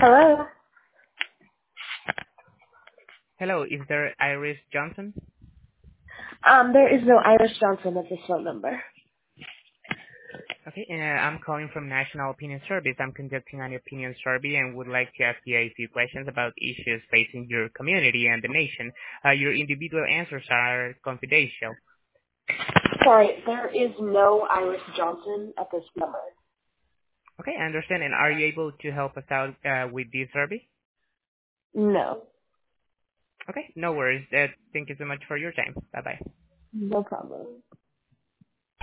Hello. Hello, is there Iris Johnson? There is no Iris Johnson at this phone number. Okay, I'm calling from National Opinion Service. I'm conducting an opinion survey and would like to ask you a few questions about issues facing your community and the nation. Your individual answers are confidential. Sorry, there is no Iris Johnson at this number. Okay, I understand. And are you able to help us out with this survey? No. Okay, no worries. Thank you so much for your time. Bye-bye. No problem.